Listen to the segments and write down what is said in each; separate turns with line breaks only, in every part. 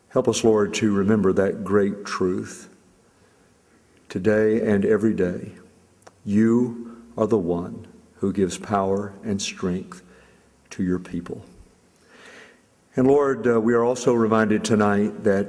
Help us, Lord, to remember that great truth today and every day. You are the one who gives power and strength to your people. And Lord, we are also reminded tonight that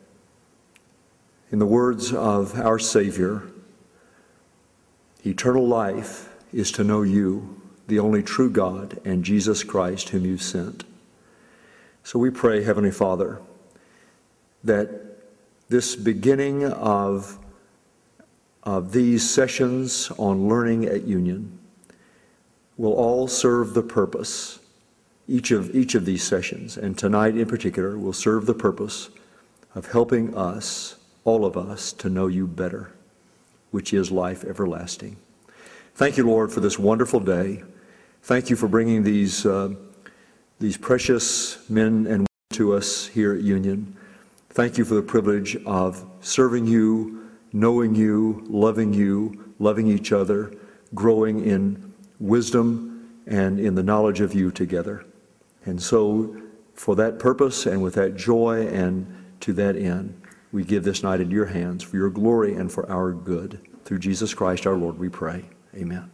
in the words of our Savior, eternal life is to know you, the only true God, and Jesus Christ whom you sent. So we pray, Heavenly Father, that this beginning of these sessions on learning at Union will all serve the purpose. Each of these sessions, and tonight in particular, will serve the purpose of helping us, all of us, to know you better, which is life everlasting. Thank you, Lord, for this wonderful day. Thank you for bringing these precious men and women to us here at Union. Thank you for the privilege of serving you, knowing you, loving each other, growing in wisdom and in the knowledge of you together. And so, for that purpose and with that joy and to that end, we give this night into your hands for your glory and for our good. Through Jesus Christ our Lord we pray. Amen.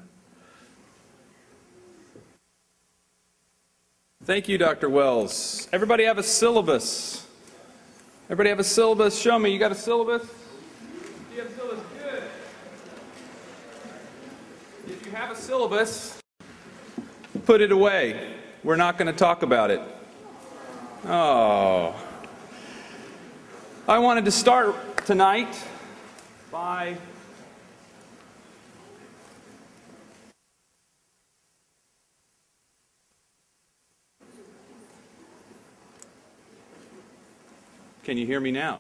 Thank you, Dr. Wells. Everybody have a syllabus? Everybody have a syllabus? Show me. You got a syllabus? You have a syllabus? Good. If you have a syllabus, put it away. We're not going to talk about it. Oh. I wanted to start tonight by Can you hear me now?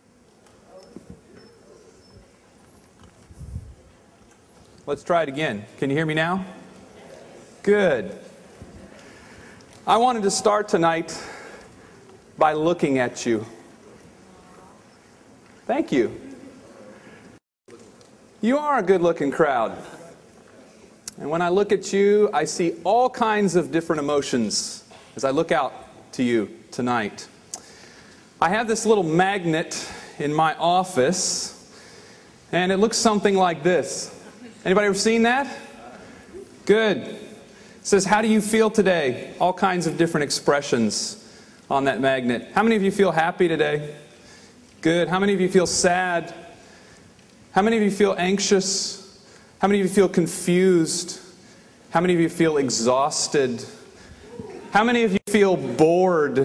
Let's try it again. Can you hear me now? Good. I wanted to start tonight by looking at you. Thank you. You are a good-looking crowd. And when I look at you, I see all kinds of different emotions as I look out to you tonight. I have this little magnet in my office, and it looks something like this. Anybody ever seen that? Good. It says, "How do you feel today?" All kinds of different expressions on that magnet. How many of you feel happy today? Good. How many of you feel sad? How many of you feel anxious? How many of you feel confused? How many of you feel exhausted? How many of you feel bored?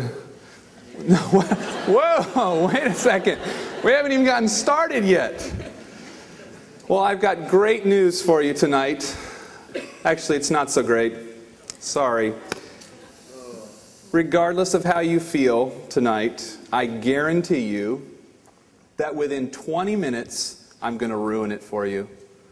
Whoa, wait a second. We haven't even gotten started yet. Well, I've got great news for you tonight. Actually, it's not so great. Sorry. Regardless of how you feel tonight, I guarantee you that within 20 minutes, I'm going to ruin it for you.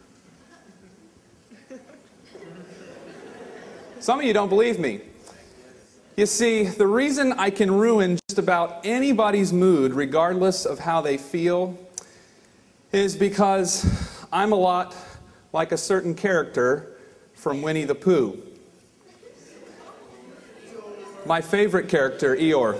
Some of you don't believe me. You see, the reason I can ruin just about anybody's mood, regardless of how they feel, is because I'm a lot like a certain character from Winnie the Pooh. My favorite character, Eeyore.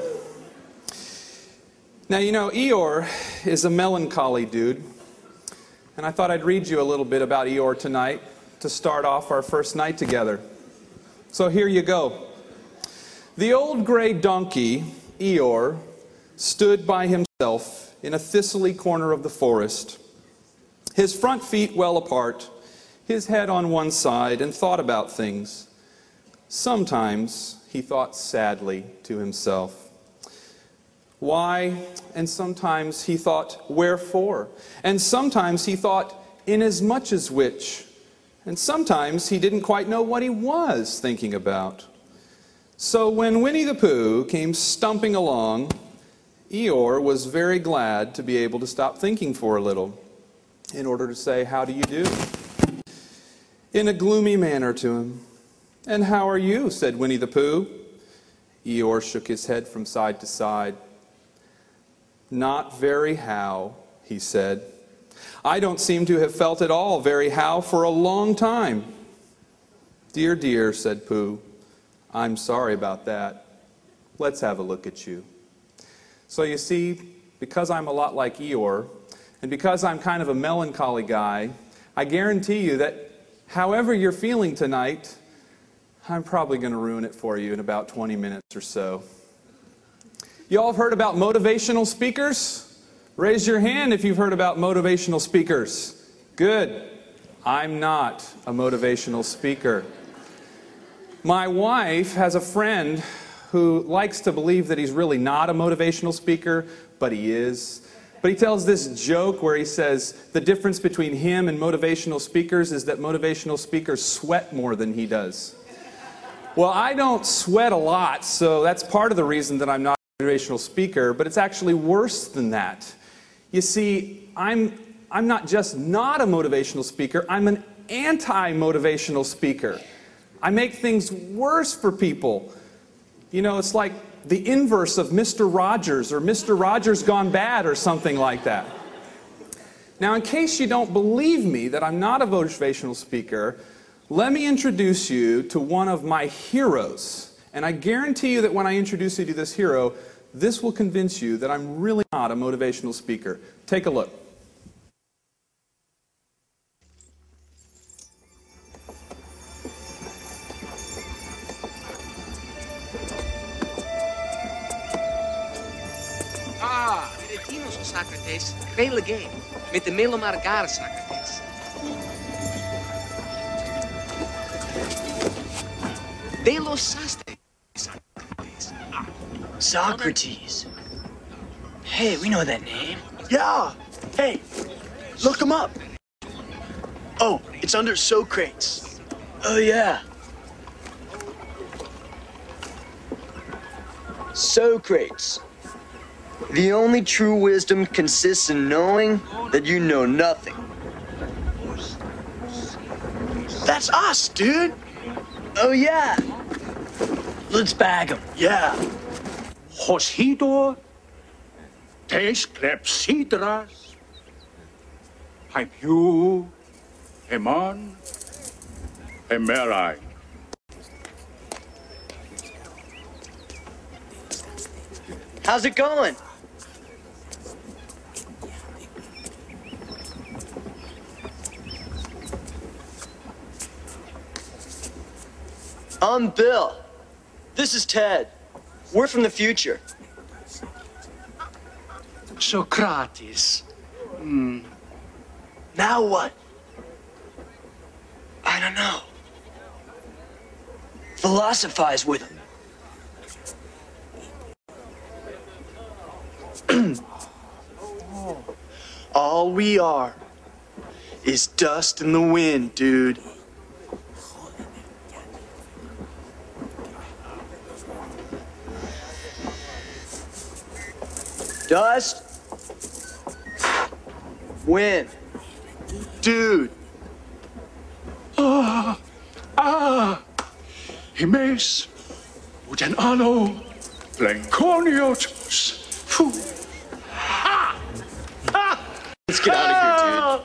Now, you know, Eeyore is a melancholy dude, and I thought I'd read you a little bit about Eeyore tonight to start off our first night together. So here you go. The old gray donkey, Eeyore, stood by himself in a thistly corner of the forest, his front feet well apart, his head on one side, and thought about things. Sometimes he thought sadly to himself. Why? And sometimes he thought, wherefore? And sometimes he thought, inasmuch as which? And sometimes he didn't quite know what he was thinking about. So when Winnie the Pooh came stumping along, Eeyore was very glad to be able to stop thinking for a little in order to say, "How do you do?" in a gloomy manner to him. "And how are you?" said Winnie the Pooh. Eeyore shook his head from side to side. "Not very how," he said. "I don't seem to have felt at all very how for a long time." "Dear, dear," said Pooh, "I'm sorry about that. Let's have a look at you." So you see, because I'm a lot like Eeyore, and because I'm kind of a melancholy guy, I guarantee you that however you're feeling tonight, I'm probably going to ruin it for you in about 20 minutes or so. You all have heard about motivational speakers? Raise your hand if you've heard about motivational speakers. Good. I'm not a motivational speaker. My wife has a friend who likes to believe that he's really not a motivational speaker, but he is. But he tells this joke where he says the difference between him and motivational speakers is that motivational speakers sweat more than he does. Well, I don't sweat a lot, so that's part of the reason that I'm not a motivational speaker, but it's actually worse than that. You see, I'm not just not a motivational speaker, I'm an anti-motivational speaker. I make things worse for people. You know, it's like the inverse of Mr. Rogers, or Mr. Rogers Gone Bad, or something like that. Now, in case you don't believe me that I'm not a motivational speaker, let me introduce you to one of my heroes. And I guarantee you that when I introduce you to this hero, this will convince you that I'm really not a motivational speaker. Take a look.
Argentinos, Socrates, Relege, mit dem Melo Margar, Socrates. De los Sastre, Socrates.
Socrates. Hey, we know that name. Yeah. Hey, look him up. Oh, it's under Socrates. Oh, yeah. Socrates. The only true wisdom consists in knowing that you know nothing. That's us, dude. Oh, yeah. Let's bag him. Yeah.
Hosidor, tes clepsydras, Hymu, Hemon, Hemerai.
How's it going? I'm Bill. This is Ted. We're from the future.
Socrates.
Now what? I don't know. Philosophize with him. All we are is dust in the wind, dude. Dust, wind, dude.
Himes, uten anno, Blanconiotus.
Let's get out of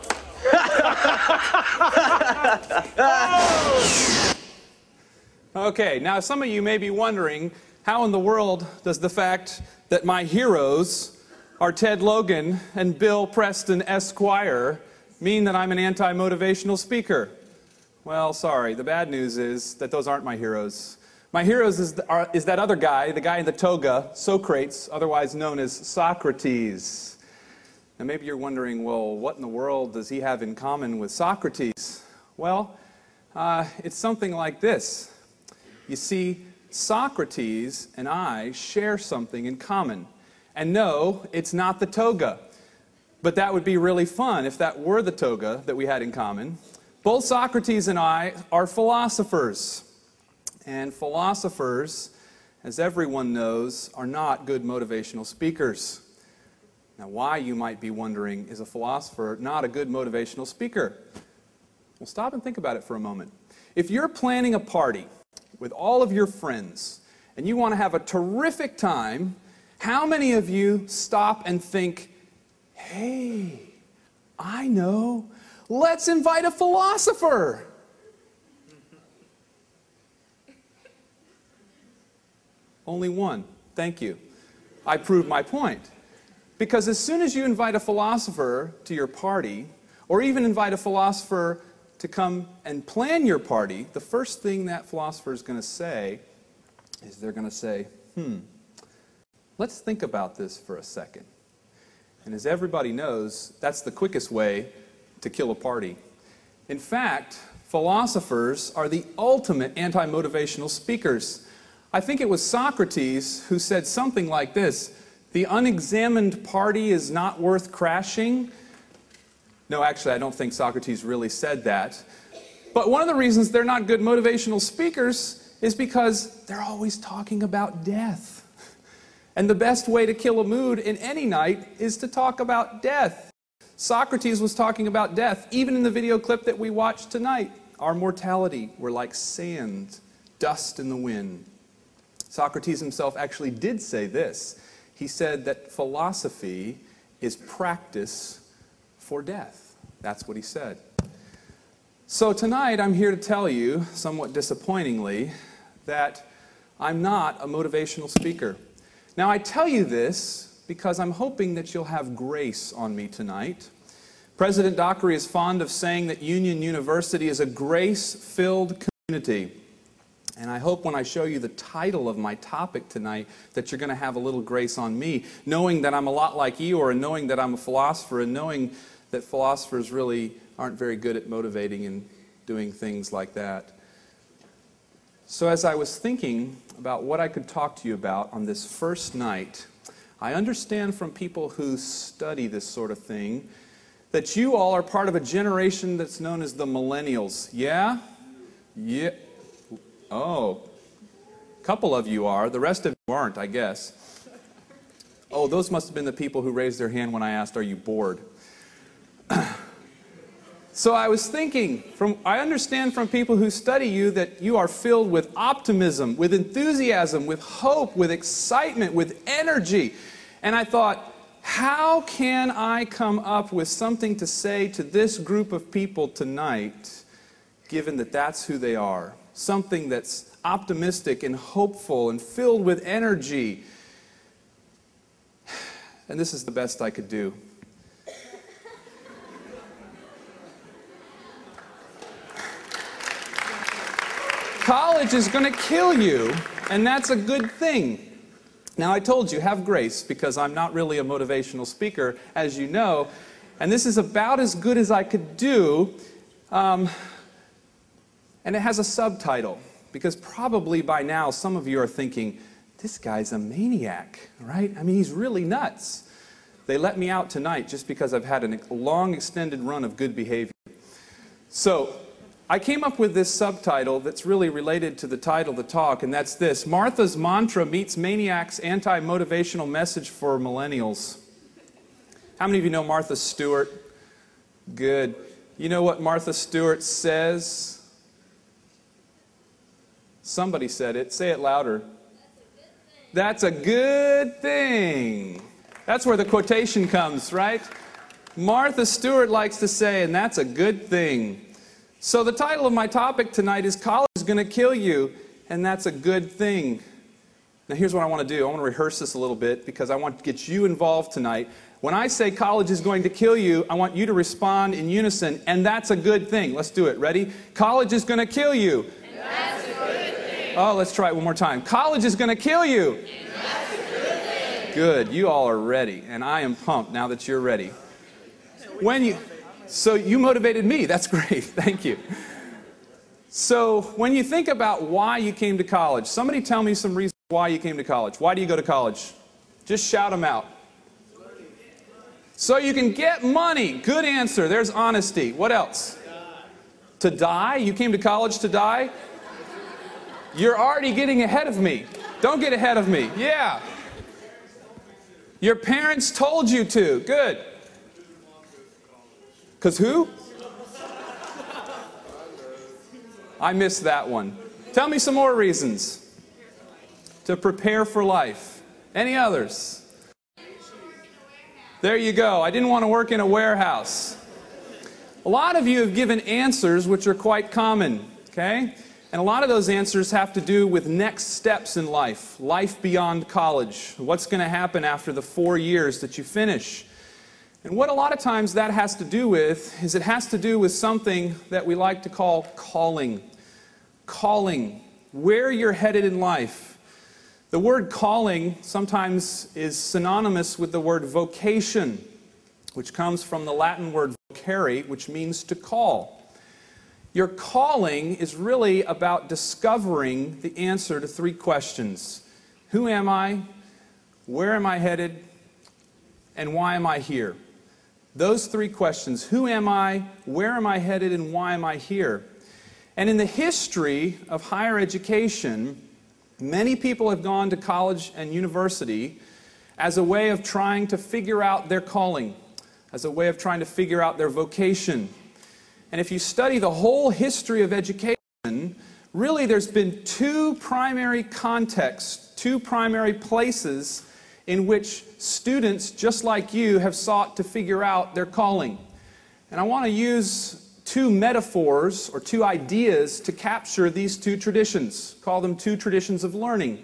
here, dude.
Okay, now some of you may be wondering, how in the world does the fact that my heroes are Ted Logan and Bill Preston Esquire mean that I'm an anti-motivational speaker? Well, sorry, the bad news is that those aren't my heroes. My heroes is that other guy, the guy in the toga, Socrates, otherwise known as Socrates. Now maybe you're wondering, well, what in the world does he have in common with Socrates? Well, it's something like this. You see, Socrates and I share something in common. And no, it's not the toga. But that would be really fun if that were the toga that we had in common. Both Socrates and I are philosophers. And philosophers, as everyone knows, are not good motivational speakers. Now, why, you might be wondering, is a philosopher not a good motivational speaker? Well, stop and think about it for a moment. If you're planning a party with all of your friends, and you want to have a terrific time, how many of you stop and think, hey, I know, let's invite a philosopher? Only one. Thank you. I prove my point. Because as soon as you invite a philosopher to your party, or even invite a philosopher to come and plan your party, the first thing that philosopher is going to say is they're going to say, let's think about this for a second. And as everybody knows, that's the quickest way to kill a party. In fact, philosophers are the ultimate anti-motivational speakers. I think it was Socrates who said something like this: the unexamined party is not worth crashing. No, actually, I don't think Socrates really said that. But one of the reasons they're not good motivational speakers is because they're always talking about death. And the best way to kill a mood in any night is to talk about death. Socrates was talking about death. Even in the video clip that we watched tonight, our mortality, we're like sand, dust in the wind. Socrates himself actually did say this. He said that philosophy is practice for death. That's what he said. So tonight I'm here to tell you, somewhat disappointingly, that I'm not a motivational speaker. Now I tell you this because I'm hoping that you'll have grace on me tonight. President Dockery is fond of saying that Union University is a grace-filled community. And I hope when I show you the title of my topic tonight that you're going to have a little grace on me, knowing that I'm a lot like Eeyore, and knowing that I'm a philosopher, and knowing that philosophers really aren't very good at motivating and doing things like that. So as I was thinking about what I could talk to you about on this first night, I understand from people who study this sort of thing that you all are part of a generation that's known as the millennials. Yeah? Yeah. Oh. A couple of you are. The rest of you aren't, I guess. Oh, those must have been the people who raised their hand when I asked, are you bored? So I was thinking, I understand from people who study you that you are filled with optimism, with enthusiasm, with hope, with excitement, with energy. And I thought, how can I come up with something to say to this group of people tonight, given that that's who they are? Something that's optimistic and hopeful and filled with energy. And this is the best I could do. College is going to kill you, and that's a good thing. Now, I told you, have grace, because I'm not really a motivational speaker, as you know, and this is about as good as I could do, and it has a subtitle, because probably by now some of you are thinking, this guy's a maniac, right? I mean, he's really nuts. They let me out tonight just because I've had a long extended run of good behavior. So, I came up with this subtitle that's really related to the title of the talk, and that's this: Martha's Mantra meets Maniac's Anti-Motivational Message for Millennials. How many of you know Martha Stewart? Good. You know what Martha Stewart says? Somebody said it. Say it louder. That's a good thing. That's where the quotation comes, right? Martha Stewart likes to say, and that's a good thing. So the title of my topic tonight is College is going to kill you, and that's a good thing. Now here's what I want to do. I want to rehearse this a little bit because I want to get you involved tonight. When I say college is going to kill you, I want you to respond in unison, and that's a good thing. Let's do it. Ready? College is going to kill you. And that's a good thing. Oh, let's try it one more time. College is going to kill you. And that's a good thing. Good. You all are ready, and I am pumped now that you're ready. So you motivated me. That's great. Thank you. So when you think about why you came to college, somebody tell me some reasons why you came to college. Why do you go to college? Just shout them out. So you can get money. Good answer. There's honesty. What else? To die? You came to college to die? You're already getting ahead of me. Don't get ahead of me. Yeah. Your parents told you to. Good. Because who? I missed that one. Tell me some more reasons. To prepare for life. Any others? There you go. I didn't want to work in a warehouse. A lot of you have given answers which are quite common, okay? And And a lot of those answers have to do with next steps in life, life beyond college, what's going to happen after the 4 years that you finish. And what a lot of times that has to do with is it has to do with something that we like to call calling. Calling, where you're headed in life. The word calling sometimes is synonymous with the word vocation, which comes from the Latin word vocare, which means to call. Your calling is really about discovering the answer to 3 questions. Who am I? Where am I headed? And why am I here? Those 3 questions. Who am I? Where am I headed? And why am I here? And in the history of higher education, many people have gone to college and university as a way of trying to figure out their calling, as a way of trying to figure out their vocation. And if you study the whole history of education, really there's been 2 primary contexts, 2 primary places in which students, just like you, have sought to figure out their calling. And I want to use 2 metaphors or 2 ideas to capture these 2 traditions. Call them 2 traditions of learning.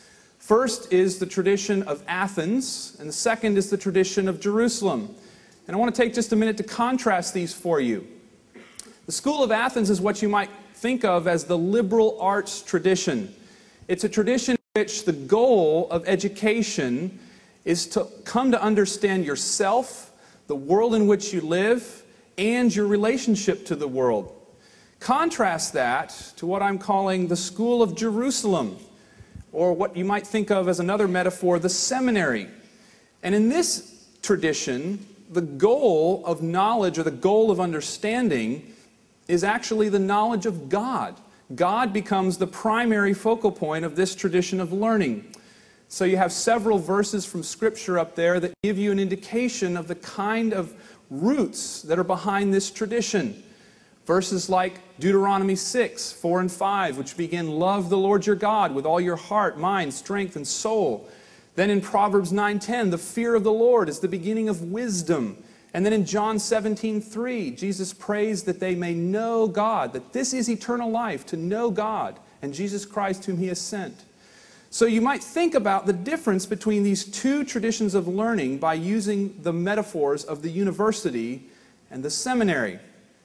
First is the tradition of Athens, and the second is the tradition of Jerusalem. And I want to take just a minute to contrast these for you. The School of Athens is what you might think of as the liberal arts tradition. It's a tradition in which the goal of education is to come to understand yourself, the world in which you live, and your relationship to the world. Contrast that to what I'm calling the School of Jerusalem, or what you might think of as another metaphor, the seminary. And in this tradition, the goal of knowledge or the goal of understanding is actually the knowledge of God. God becomes the primary focal point of this tradition of learning. So you have several verses from Scripture up there that give you an indication of the kind of roots that are behind this tradition. Verses like Deuteronomy 6, 4 and 5, which begin, "Love the Lord your God with all your heart, mind, strength, and soul." Then in Proverbs 9:10, "The fear of the Lord is the beginning of wisdom." And then in John 17:3, Jesus prays that they may know God, that this is eternal life, to know God and Jesus Christ whom He has sent. So you might think about the difference between these 2 traditions of learning by using the metaphors of the university and the seminary.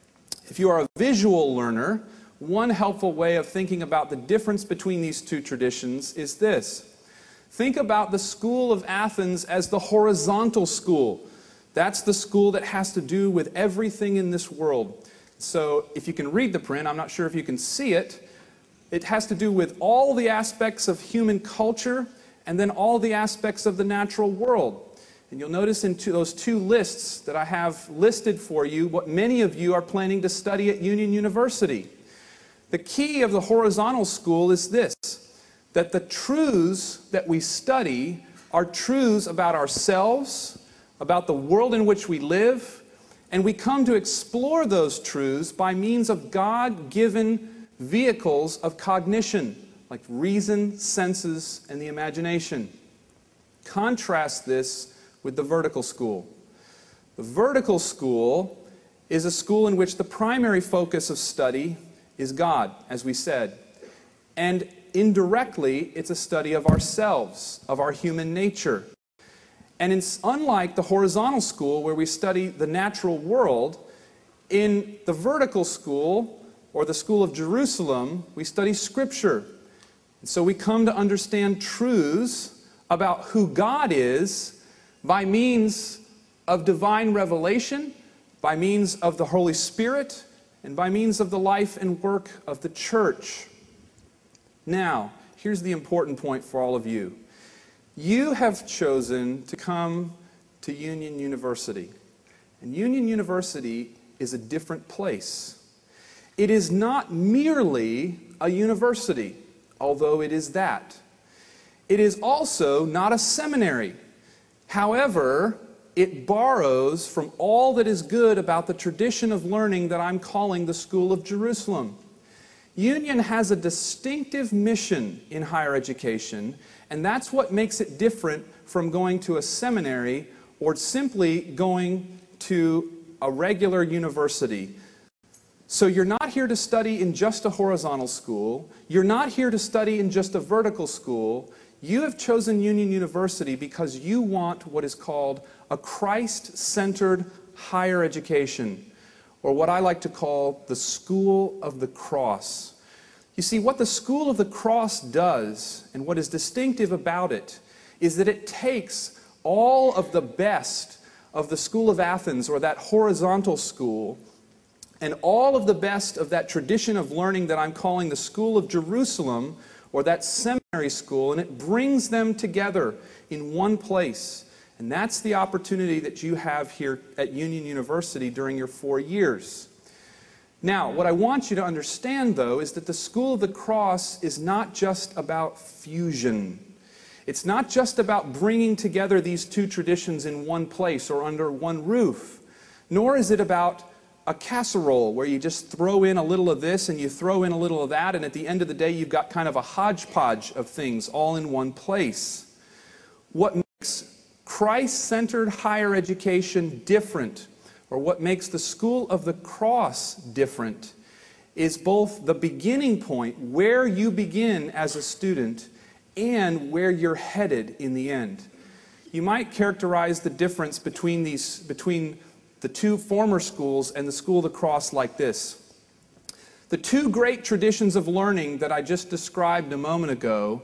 If you are a visual learner, one helpful way of thinking about the difference between these 2 traditions is this. Think about the School of Athens as the horizontal school. That's the school that has to do with everything in this world. So if you can read the print, I'm not sure if you can see it, it has to do with all the aspects of human culture and then all the aspects of the natural world. And you'll notice in those 2 lists that I have listed for you what many of you are planning to study at Union University. The key of the horizontal school is this, that the truths that we study are truths about ourselves, about the world in which we live, and we come to explore those truths by means of God-given vehicles of cognition, like reason, senses, and the imagination. Contrast this with the vertical school. The vertical school is a school in which the primary focus of study is God, as we said. And indirectly, it's a study of ourselves, of our human nature. And it's unlike the horizontal school where we study the natural world, in the vertical school, or the School of Jerusalem, we study Scripture. And so we come to understand truths about who God is by means of divine revelation, by means of the Holy Spirit, and by means of the life and work of the church. Now, here's the important point for all of you. You have chosen to come to Union University. And Union University is a different place. It is not merely a university, although it is that. It is also not a seminary. However, it borrows from all that is good about the tradition of learning that I'm calling the School of Jerusalem. Union has a distinctive mission in higher education, and that's what makes it different from going to a seminary or simply going to a regular university. So you're not here to study in just a horizontal school. You're not here to study in just a vertical school. You have chosen Union University because you want what is called a Christ-centered higher education, or what I like to call the School of the Cross. You see, what the School of the Cross does, and what is distinctive about it, is that it takes all of the best of the School of Athens, or that horizontal school, and all of the best of that tradition of learning that I'm calling the School of Jerusalem, or that seminary school, and it brings them together in one place. And that's the opportunity that you have here at Union University during your 4 years. Now, what I want you to understand, though, is that the School of the Cross is not just about fusion. It's not just about bringing together these two traditions in one place or under one roof, nor is it about a casserole where you just throw in a little of this and you throw in a little of that, and at the end of the day you've got kind of a hodgepodge of things all in one place. What makes Christ-centered higher education different, or what makes the School of the Cross different, is both the beginning point, where you begin as a student, and where you're headed in the end. You might characterize the difference between the two former schools and the School of the Cross like this. The two great traditions of learning that I just described a moment ago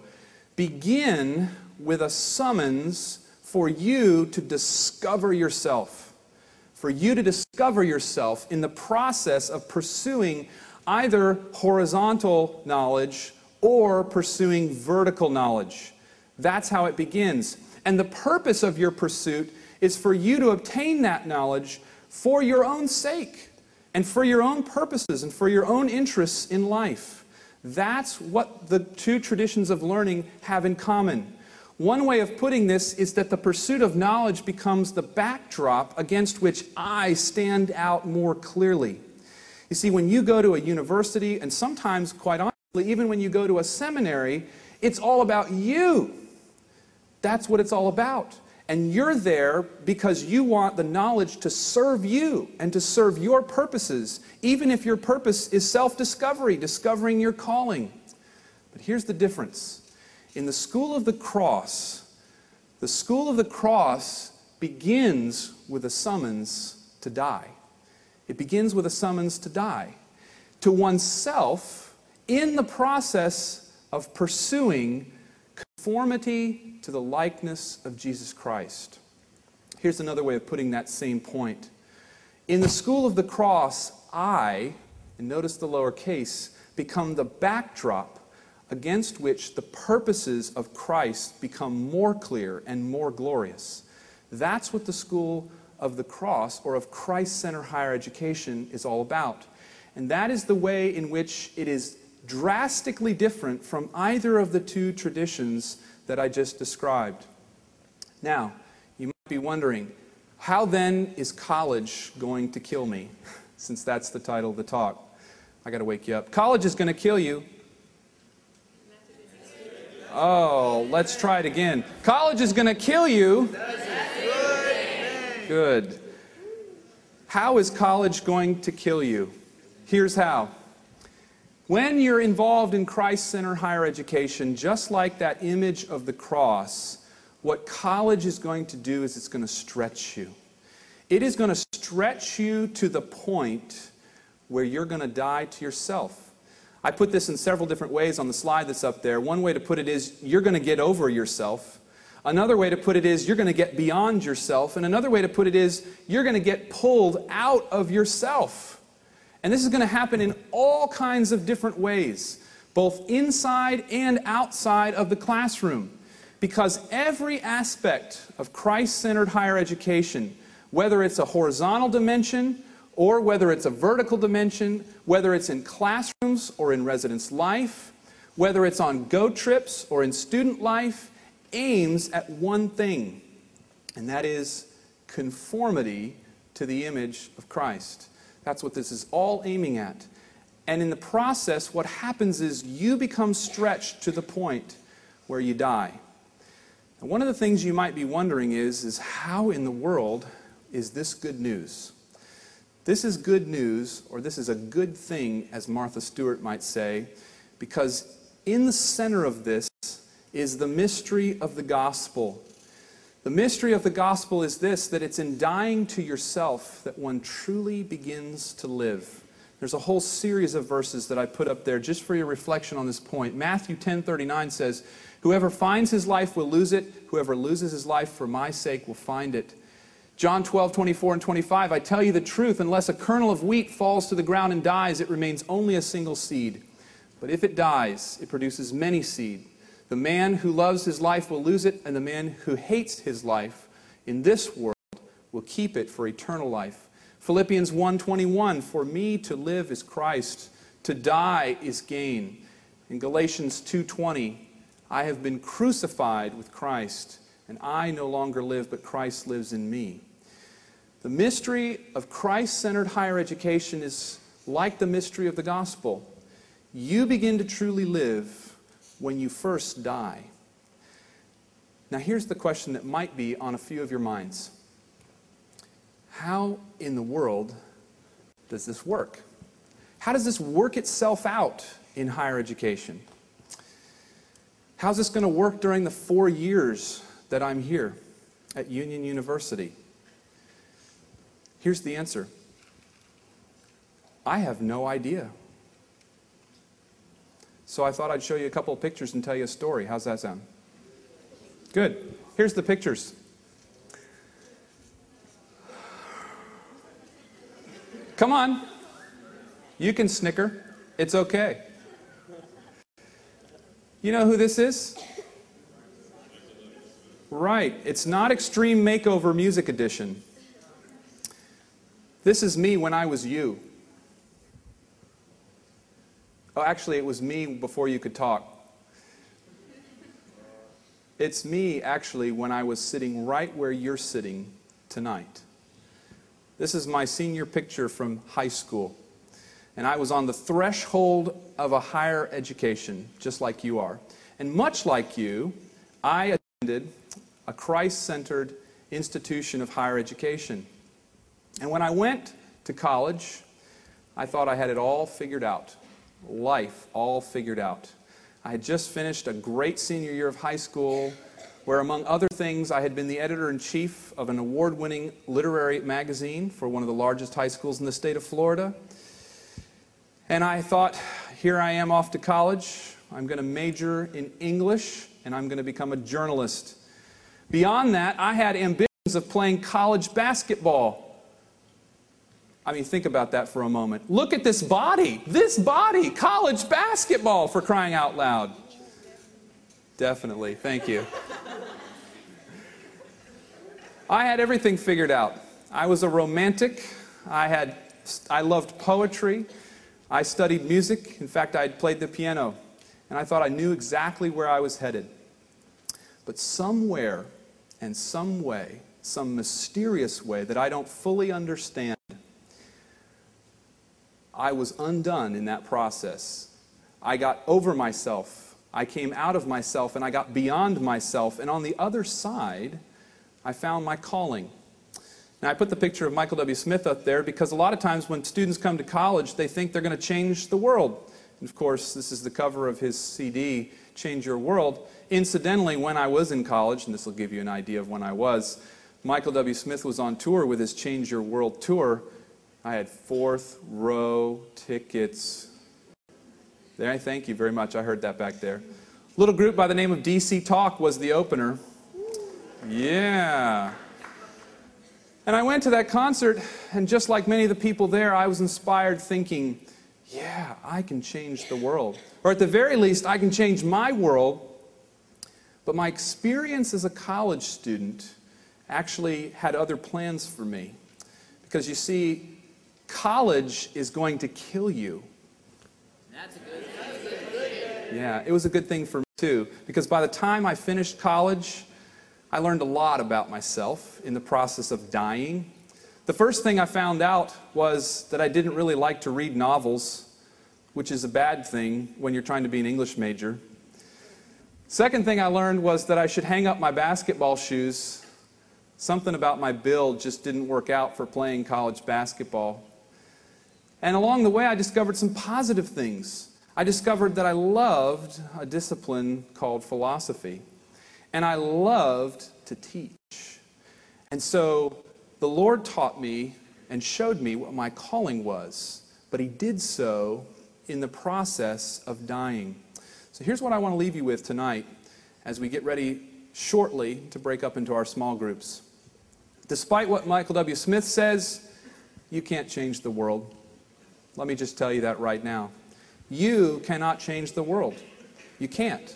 begin with a summons for you to discover yourself. For you to discover yourself in the process of pursuing either horizontal knowledge or pursuing vertical knowledge. That's how it begins. And the purpose of your pursuit is for you to obtain that knowledge for your own sake and for your own purposes and for your own interests in life. That's what the two traditions of learning have in common. One way of putting this is that the pursuit of knowledge becomes the backdrop against which I stand out more clearly. You see, when you go to a university, and sometimes, quite honestly, even when you go to a seminary, it's all about you. That's what it's all about. And you're there because you want the knowledge to serve you and to serve your purposes, even if your purpose is self-discovery, discovering your calling. But here's the difference. In the School of the Cross begins with a summons to die. It begins with a summons to die, to oneself in the process of pursuing conformity to the likeness of Jesus Christ. Here's another way of putting that same point. In the School of the Cross, I, and notice the lowercase, become the backdrop against which the purposes of Christ become more clear and more glorious. That's what the School of the Cross, or of Christ-centered higher education, is all about. And that is the way in which it is drastically different from either of the two traditions that I just described. Now, you might be wondering, how then is college going to kill me? Since that's the title of the talk. I got to wake you up. College is going to kill you. Oh, let's try it again. College is going to kill you. Good. How is college going to kill you? Here's how. When you're involved in Christ-centered higher education, just like that image of the cross, what college is going to do is it's going to stretch you. It is going to stretch you to the point where you're going to die to yourself. I put this in several different ways on the slide that's up there. One way to put it is you're going to get over yourself. Another way to put it is you're going to get beyond yourself. And another way to put it is you're going to get pulled out of yourself. And this is going to happen in all kinds of different ways, both inside and outside of the classroom. Because every aspect of Christ-centered higher education, whether it's a horizontal dimension or whether it's a vertical dimension, whether it's in classrooms or in residence life, whether it's on go trips or in student life, aims at one thing, and that is conformity to the image of Christ. That's what this is all aiming at. And in the process, what happens is you become stretched to the point where you die. And one of the things you might be wondering is how in the world is this good news? This is good news, or this is a good thing, as Martha Stewart might say, because in the center of this is the mystery of the gospel. The mystery of the gospel is this, that it's in dying to yourself that one truly begins to live. There's a whole series of verses that I put up there just for your reflection on this point. Matthew 10:39 says, "Whoever finds his life will lose it. Whoever loses his life for my sake will find it." John 12:24 and 25, "I tell you the truth, unless a kernel of wheat falls to the ground and dies, it remains only a single seed. But if it dies, it produces many seed. The man who loves his life will lose it, and the man who hates his life in this world will keep it for eternal life." Philippians 1:21, "For me to live is Christ, to die is gain." In Galatians 2:20, "I have been crucified with Christ, and I no longer live, but Christ lives in me." The mystery of Christ-centered higher education is like the mystery of the gospel. You begin to truly live when you first die. Now here's the question that might be on a few of your minds. How in the world does this work? How does this work itself out in higher education? How's this going to work during the 4 years that I'm here at Union University? Here's the answer. I have no idea. So I thought I'd show you a couple of pictures and tell you a story. How's that sound? Good. Here's the pictures. Come on. You can snicker. It's okay. You know who this is? Right. It's not Extreme Makeover Music Edition. This is me when I was you. Oh, actually, it was me before you could talk. It's me, actually, when I was sitting right where you're sitting tonight. This is my senior picture from high school. And I was on the threshold of a higher education, just like you are. And much like you, I attended a Christ-centered institution of higher education. And when I went to college, I thought I had it all figured out. Life all figured out. I had just finished a great senior year of high school where, among other things, I had been the editor-in-chief of an award-winning literary magazine for one of the largest high schools in the state of Florida. And I thought, here I am off to college. I'm going to major in English, and I'm going to become a journalist. Beyond that, I had ambitions of playing college basketball. I mean, think about that for a moment. Look at this body, college basketball, for crying out loud. Definitely, thank you. I had everything figured out. I was a romantic. I loved poetry. I studied music. In fact, I had played the piano. And I thought I knew exactly where I was headed. But somewhere and some way, some mysterious way that I don't fully understand, I was undone in that process. I got over myself. I came out of myself and I got beyond myself. And on the other side, I found my calling. Now, I put the picture of Michael W. Smith up there because a lot of times when students come to college, they think they're going to change the world. And of course, this is the cover of his CD, Change Your World. Incidentally, when I was in college, and this will give you an idea of when I was, Michael W. Smith was on tour with his Change Your World tour. I had fourth row tickets. There, thank you very much. I heard that back there. A little group by the name of DC Talk was the opener. Yeah. And I went to that concert, and just like many of the people there, I was inspired thinking, yeah, I can change the world. Or at the very least, I can change my world. But my experience as a college student actually had other plans for me. Because you see, college is going to kill you.
That's a good thing.
Yeah, it was a good thing for me too, because by the time I finished college, I learned a lot about myself in the process of dying. The first thing I found out was that I didn't really like to read novels, which is a bad thing when you're trying to be an English major. Second thing I learned was that I should hang up my basketball shoes. Something about my build just didn't work out for playing college basketball. And along the way, I discovered some positive things. I discovered that I loved a discipline called philosophy. And I loved to teach. And so the Lord taught me and showed me what my calling was. But He did so in the process of dying. So here's what I want to leave you with tonight as we get ready shortly to break up into our small groups. Despite what Michael W. Smith says, you can't change the world. Let me just tell you that right now. You cannot change the world. You can't.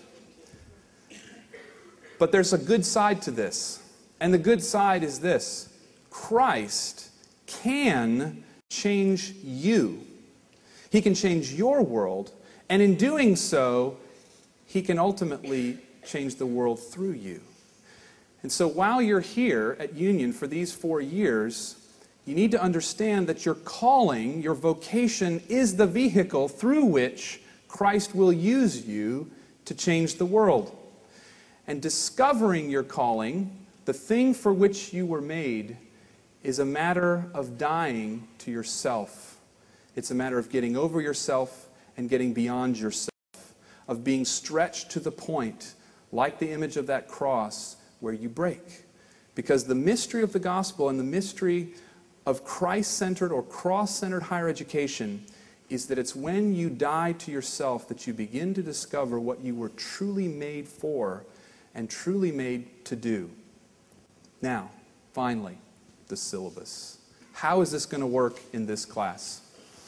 But there's a good side to this. And the good side is this. Christ can change you. He can change your world. And in doing so, He can ultimately change the world through you. And so while you're here at Union for these 4 years, you need to understand that your calling, your vocation, is the vehicle through which Christ will use you to change the world. And discovering your calling, the thing for which you were made, is a matter of dying to yourself. It's a matter of getting over yourself and getting beyond yourself, of being stretched to the point, like the image of that cross, where you break. Because the mystery of the gospel and the mystery of Christ-centered or cross-centered higher education is that it's when you die to yourself that you begin to discover what you were truly made for and truly made to do. Now, finally, the syllabus. How is this going to work in this class?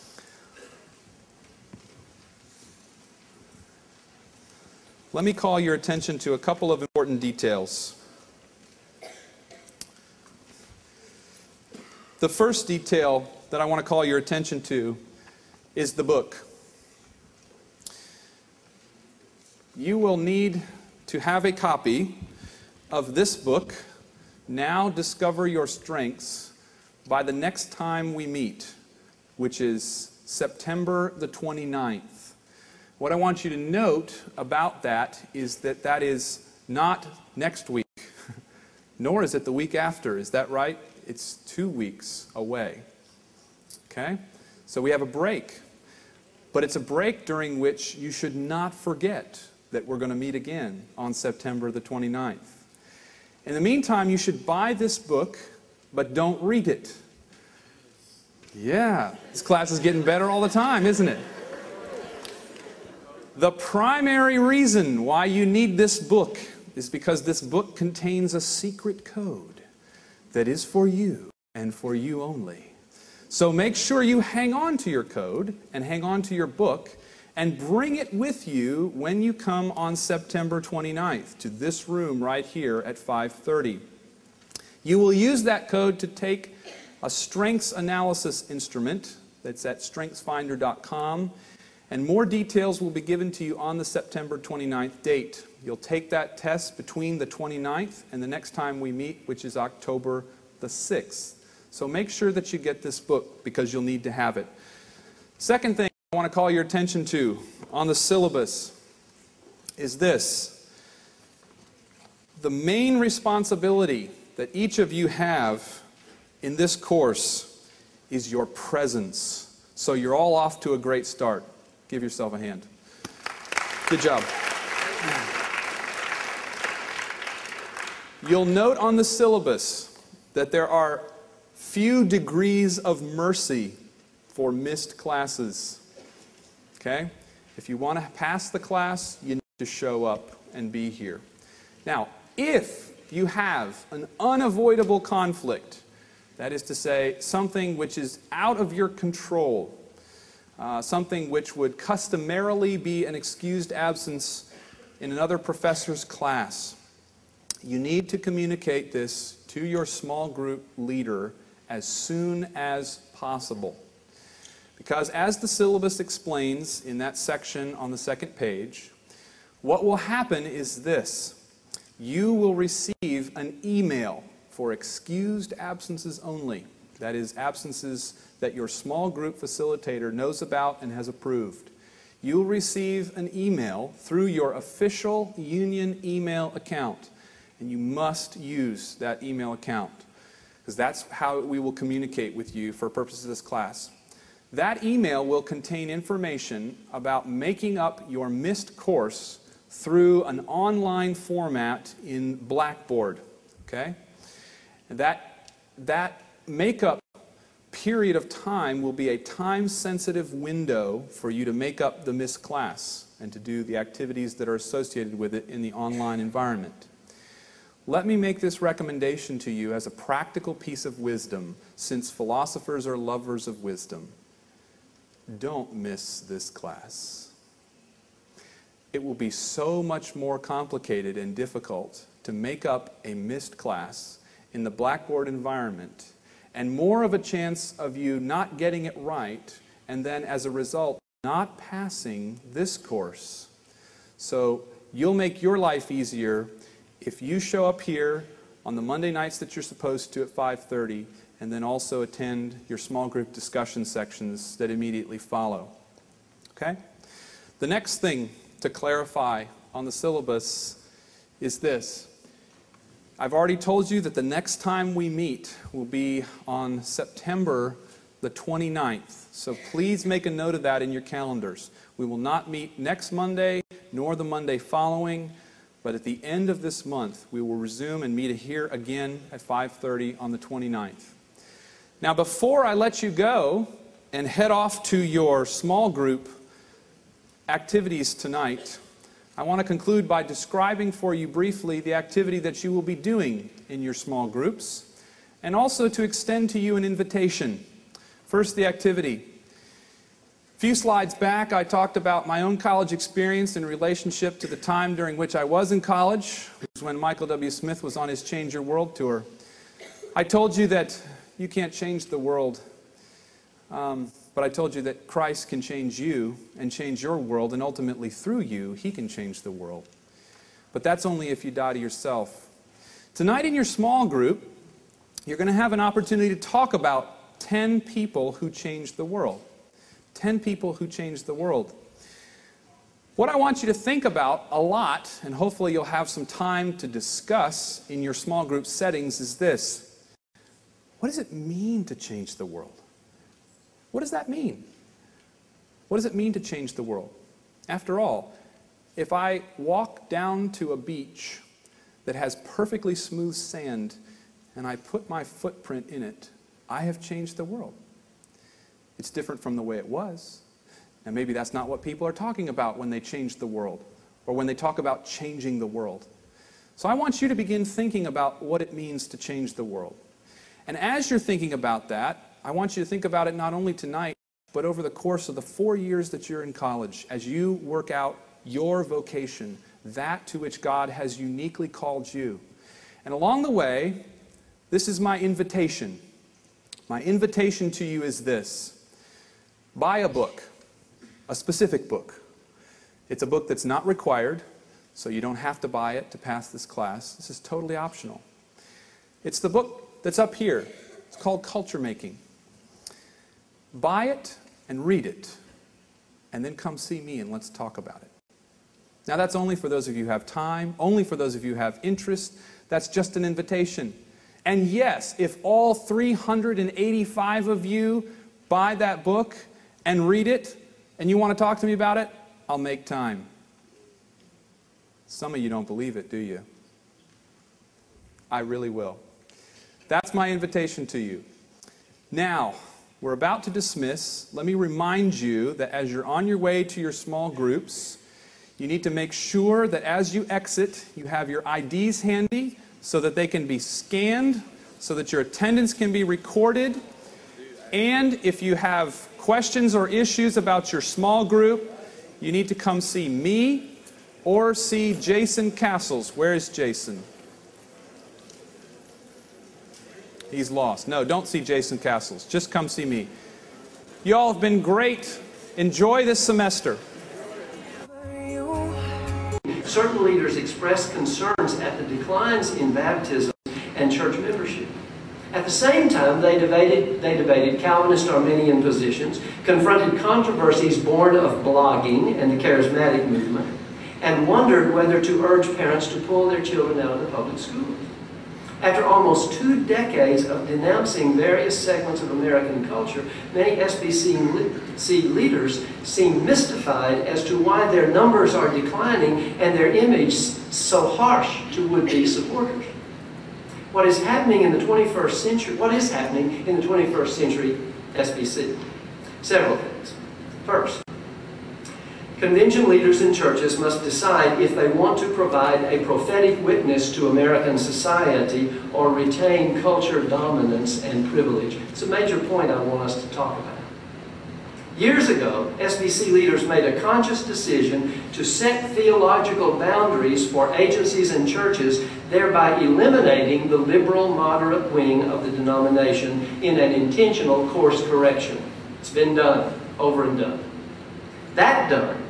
Let me call your attention to a couple of important details. The first detail that I want to call your attention to is the book. You will need to have a copy of this book, Now Discover Your Strengths, by the next time we meet, which is September the 29th. What I want you to note about that is that is not next week, nor is it the week after. Is that right? It's 2 weeks away. Okay? So we have a break. But it's a break during which you should not forget that we're going to meet again on September the 29th. In the meantime, you should buy this book, but don't read it. Yeah, this class is getting better all the time, isn't it? The primary reason why you need this book is because this book contains a secret code that is for you and for you only. So make sure you hang on to your code and hang on to your book and bring it with you when you come on September 29th to this room right here at 5:30. You will use that code to take a strengths analysis instrument that's at strengthsfinder.com, and more details will be given to you on the September 29th date. You'll take that test between the 29th and the next time we meet, which is October the 6th. So make sure that you get this book because you'll need to have it. Second thing I want to call your attention to on the syllabus is this. The main responsibility that each of you have in this course is your presence. So you're all off to a great start. Give yourself a hand. Good job. You'll note on the syllabus that there are few degrees of mercy for missed classes. Okay? If you want to pass the class, you need to show up and be here. Now, if you have an unavoidable conflict, that is to say, something which is out of your control, something which would customarily be an excused absence in another professor's class, you need to communicate this to your small group leader as soon as possible. Because as the syllabus explains in that section on the second page, what will happen is this. You will receive an email for excused absences only. That is, absences that your small group facilitator knows about and has approved. You will receive an email through your official Union email account. And you must use that email account, because that's how we will communicate with you for purposes of this class. That email will contain information about making up your missed course through an online format in Blackboard. Okay? That makeup period of time will be a time-sensitive window for you to make up the missed class and to do the activities that are associated with it in the online environment. Let me make this recommendation to you as a practical piece of wisdom, since philosophers are lovers of wisdom. Don't miss this class. It will be so much more complicated and difficult to make up a missed class in the Blackboard environment, and more of a chance of you not getting it right, and then as a result, not passing this course. So you'll make your life easier if you show up here on the Monday nights that you're supposed to at 5:30, and then also attend your small group discussion sections that immediately follow. Okay? The next thing to clarify on the syllabus is this. I've already told you that the next time we meet will be on September the 29th. So please make a note of that in your calendars. We will not meet next Monday nor the Monday following, but at the end of this month we will resume and meet here again at 5:30 on the 29th. Now, before I let you go and head off to your small group activities tonight, I want to conclude by describing for you briefly the activity that you will be doing in your small groups, and also to extend to you an invitation. First, the activity. A few slides back, I talked about my own college experience in relationship to the time during which I was in college, which was when Michael W. Smith was on his Change Your World tour. I told you that you can't change the world, but I told you that Christ can change you and change your world, and ultimately through you, He can change the world. But that's only if you die to yourself. Tonight in your small group, you're going to have an opportunity to talk about 10 people who changed the world. 10 people who changed the world. What I want you to think about a lot, and hopefully you'll have some time to discuss in your small group settings, is this. What does it mean to change the world? What does that mean? What does it mean to change the world? After all, if I walk down to a beach that has perfectly smooth sand and I put my footprint in it, I have changed the world. It's different from the way it was. And maybe that's not what people are talking about when they change the world, or when they talk about changing the world. So I want you to begin thinking about what it means to change the world. And as you're thinking about that, I want you to think about it not only tonight, but over the course of the 4 years that you're in college, as you work out your vocation, that to which God has uniquely called you. And along the way, this is my invitation. My invitation to you is this. Buy a book, a specific book. It's a book that's not required, so you don't have to buy it to pass this class. This is totally optional. It's the book that's up here. It's called Culture Making. Buy it and read it, and then come see me and let's talk about it. Now that's only for those of you who have time, only for those of you who have interest. That's just an invitation. And yes, if all 385 of you buy that book and read it, and you want to talk to me about it, I'll make time. Some of you don't believe it, do you? I really will. That's my invitation to you. Now, we're about to dismiss. Let me remind you that as you're on your way to your small groups, you need to make sure that as you exit, you have your IDs handy so that they can be scanned, so that your attendance can be recorded. And if you have questions or issues about your small group, you need to come see me or see Jason Castles. Where is Jason? He's lost. No, don't see Jason Castles. Just come see me. You all have been great. Enjoy this semester.
Certain leaders expressed concerns at the declines in baptism and church membership. At the same time, they debated Calvinist Arminian positions, confronted controversies born of blogging and the charismatic movement, and wondered whether to urge parents to pull their children out of the public schools. After almost 2 decades of denouncing various segments of American culture, many SBC leaders seem mystified as to why their numbers are declining and their image so harsh to would-be supporters. What is happening in the 21st century? What is happening in the 21st century SBC? Several things. First, convention leaders in churches must decide if they want to provide a prophetic witness to American society or retain culture dominance and privilege. It's a major point I want us to talk about. Years ago, SBC leaders made a conscious decision to set theological boundaries for agencies and churches, thereby eliminating the liberal moderate wing of the denomination in an intentional course correction. It's been done, over and done. That done,